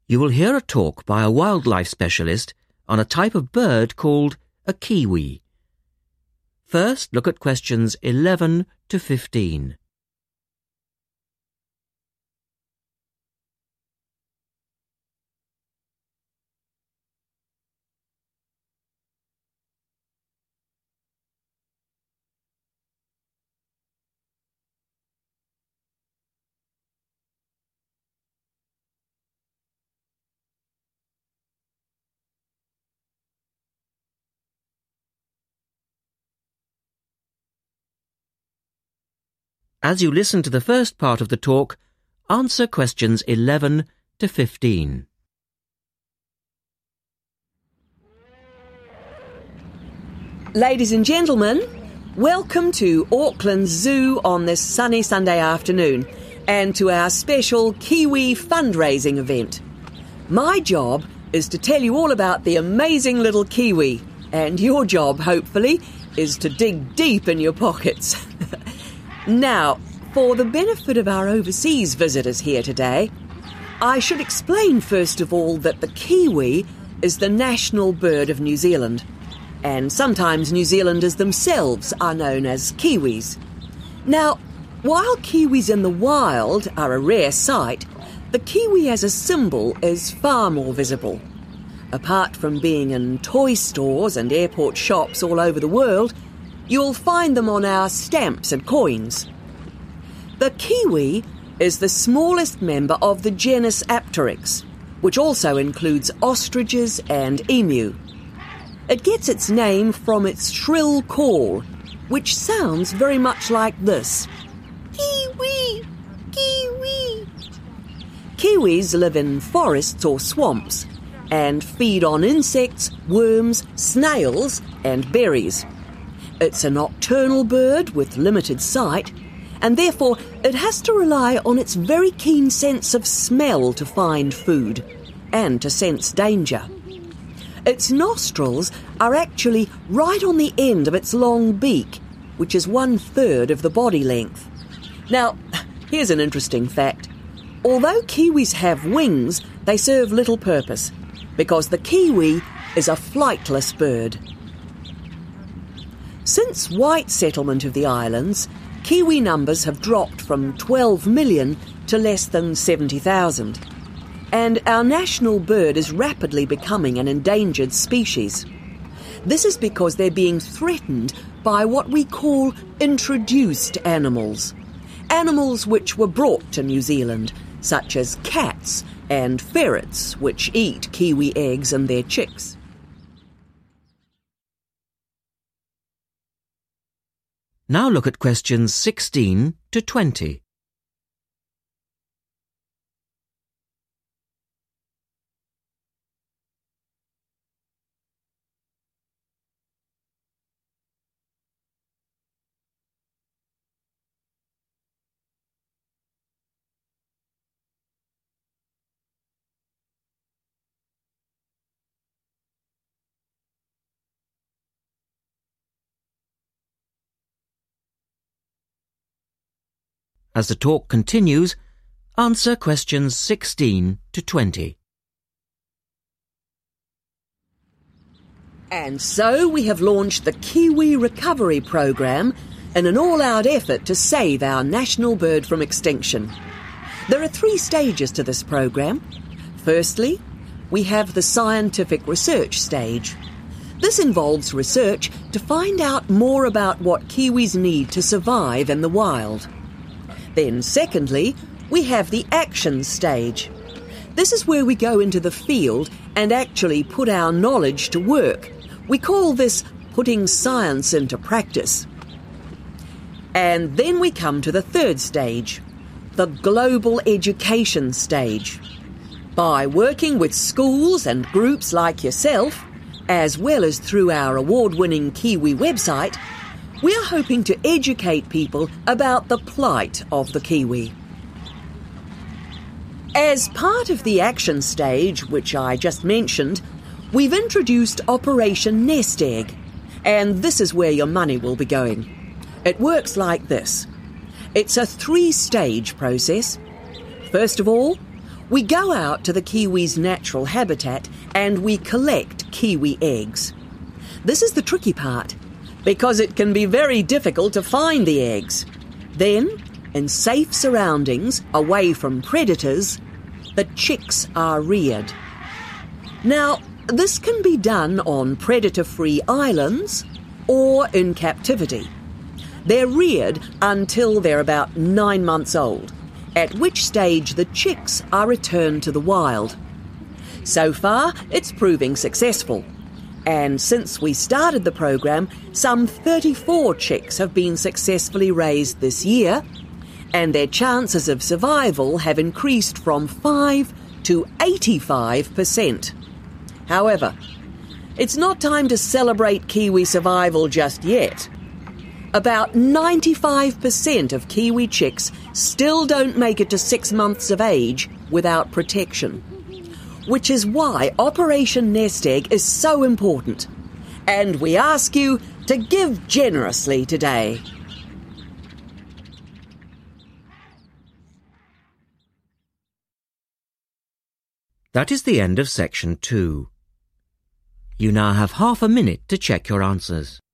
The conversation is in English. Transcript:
You will hear a talk by a wildlife specialist on a type of bird called a kiwi. First, look at questions 11 to 15. As you listen to the first part of the talk, answer questions 11 to 15. Ladies and gentlemen, welcome to Auckland Zoo on this sunny Sunday afternoon and to our special Kiwi fundraising event. My job is to tell you all about the amazing little kiwi, and your job, hopefully, is to dig deep in your pockets. Now, for the benefit of our overseas visitors here today, I should explain first of all that the kiwi is the national bird of New Zealand, and sometimes New Zealanders themselves are known as kiwis. Now, while kiwis in the wild are a rare sight, the kiwi as a symbol is far more visible. Apart from being in toy stores and airport shops all over the world, you'll find them on our stamps and coins. The kiwi is the smallest member of the genus Apteryx, which also includes ostriches and emu. It gets its name from its shrill call, which sounds very much like this. Kiwi! Kiwi! Kiwis live in forests or swamps and feed on insects, worms, snails and berries. It's a nocturnal bird with limited sight, and therefore it has to rely on its very keen sense of smell to find food and to sense danger. Its nostrils are actually right on the end of its long beak, which is 1/3 of the body length. Now, here's an interesting fact. Although kiwis have wings, they serve little purpose, because the kiwi is a flightless bird. Since white settlement of the islands, kiwi numbers have dropped from 12 million to less than 70,000. And our national bird is rapidly becoming an endangered species. This is because they're being threatened by what we call introduced animals. Animals which were brought to New Zealand, such as cats and ferrets, which eat kiwi eggs and their chicks. Now look at questions 16 to 20. As the talk continues, answer questions 16 to 20. And so we have launched the Kiwi Recovery Programme in an all-out effort to save our national bird from extinction. There are 3 stages to this programme. Firstly, we have the scientific research stage. This involves research to find out more about what kiwis need to survive in the wild. Then secondly, we have the action stage. This is where we go into the field and actually put our knowledge to work. We call this putting science into practice. And then we come to the 3rd stage, the global education stage. By working with schools and groups like yourself, as well as through our award-winning Kiwi website, we are hoping to educate people about the plight of the kiwi. As part of the action stage, which I just mentioned, we've introduced Operation Nest Egg, and this is where your money will be going. It works like this. It's a 3-stage process. First of all, We go out to the kiwi's natural habitat and we collect kiwi eggs. This is the tricky part, because it can be very difficult to find the eggs. Then, in safe surroundings, away from predators, the chicks are reared. Now, this can be done on predator-free islands or in captivity. They're reared until they're about 9 months old, at which stage the chicks are returned to the wild. So far, it's proving successful. And since we started the program, some 34 chicks have been successfully raised this year, and their chances of survival have increased from 5 to 85%. However, it's not time to celebrate kiwi survival just yet. About 95% of kiwi chicks still don't make it to 6 months of age without protection, which is why Operation Nest Egg is so important. And we ask you to give generously today. That is the end of section 2. You now have half a minute to check your answers.